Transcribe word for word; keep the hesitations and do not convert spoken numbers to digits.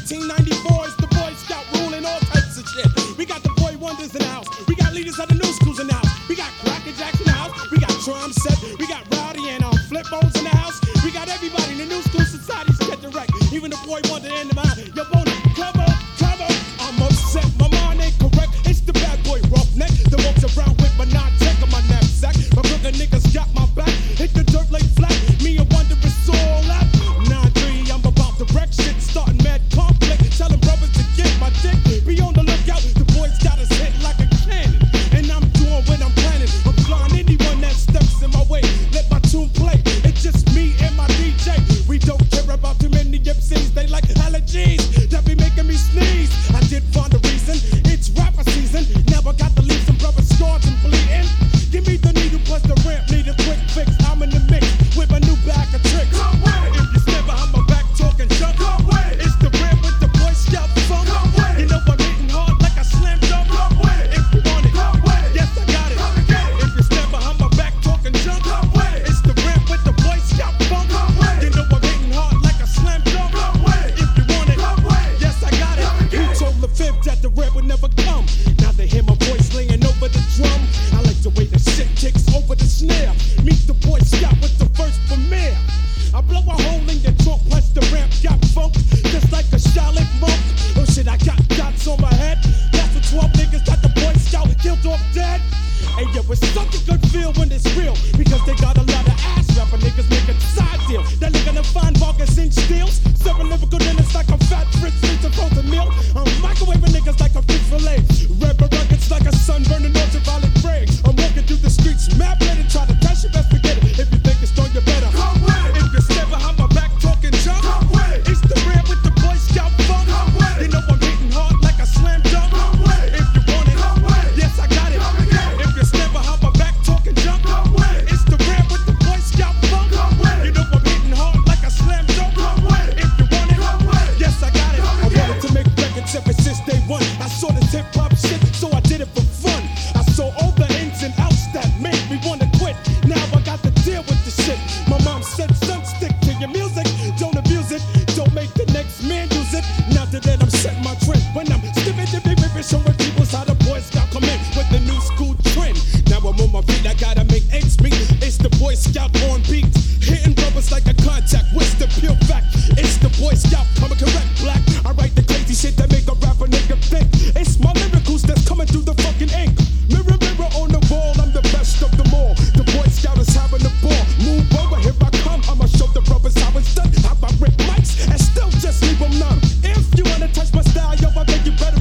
nineteen ninety-four, it's the Boy Scout ruling all types of shit. We got the boy wonders in the house. We got leaders of the new schools in the house. We got Cracker Jacks in the house. We got Trom Set. We got Rowdy and um, Flip Bones in the house. We got everybody in the new school society's getting wrecked. Even the boy wonder in the mind. You wanna cover, cover? I'm upset. My mind ain't correct. It's the bad boy roughneck. The walks around with my non-tech on my knapsack. My brother niggas got my back. Hit the dirt lay flat. Me and Wonder is all out. nine three, I'm about to wreck shit. Starting mad conflict. Telling brothers to get my dick. Be on the lookout. The boys got us hit like a cannon. And I'm doing what I'm planning. I'm flying anyone that steps in my way. Let my tune play. It's just me and my D J. We don't care about too many M Cs. They like allergies that be making me sneeze. I did find a reason. It's rapper season. Now I got to leave some brothers scarred and bleeding. Give me the needle plus the ramp. Need a quick fix. I'm in the mix with my new bag of tricks. Come with it. If you step behind my back talking junk, come with it. It's the ramp with the Boy Scout funk. Come with it. You know I'm hitting hard like a slam dunk. Come with it. If you want it, come with it. Yes, I got it. Come and get it. If you step behind my back talking junk, come with it. It's the ramp with the Boy Scout funk. Come with it. You know I'm hitting hard like a slam dunk. Come with it. If you want it, come with it. Yes, I got it. Who told the fifth that the ramp would never come? Now they hear my voice laying over the drum. I like the way the shit kicks over the snare. Meet the Boy Scout with the first premiere. I blow a hole in your trunk, plus the ramp got funk, just like a Charlotte monk. Oh shit, I got dots on my head. That's the twelve niggas that the Boy Scout killed off dead. Hey yo, it's such a good feel when it's real, because they got a lot of ass rapper niggas making side deal. They're looking to find Vargas in steels, serving lyrical dinners like a fat Fritz Fritz and frozen meal. I'm microwaving niggas like a fish fillet. Red ruggeds like a sun burning ultraviolet rays. I'm walking through the streets, mad ready, try to test you, best forget it. If you think it's strong, you better come with it. If you step behind my back talking junk, come with it. It's the ramp with the Boy Scout funk. Come with it. You know I'm hitting hard like a slam dunk. Come with it. If you want it, come with it. Yes, I got it. Come and get it. If you step behind my back talking junk, come with it. It's the ramp with the Boy Scout funk. Come with it. You know I'm hitting hard like a slam dunk. Come with it. If you want it, come with it. Yes, I got it. I wanted to make records ever since day one. I saw this hip hop shit, so I did it for fun. I saw all the ins and outs that made me wanna quit. Now I got to deal with the shit. My mom said, son, stick to your music. Don't abuse it. Don't make the next man use it. Now that I'm setting my trend, when I'm stiffing to be ripping, showing people how the Boy Scout come in with the new school trend. Now I'm on my feet, I gotta make ends meet. It's the Boy Scout on beat, hitting brothers like a contact. What's the pure fact? It's the Boy Scout coming correct black. I write the crazy shit that make a rapper nigga think. It's my lyricals that's coming through the fucking ink. Mirror, mirror on the wall, I'm the best of them all. The Boy Scout is having the ball. Move over, here I come. I'ma show the brothers how it's done. How I rip mics and still just leave them numb. If you wanna touch my style, yo, I think you better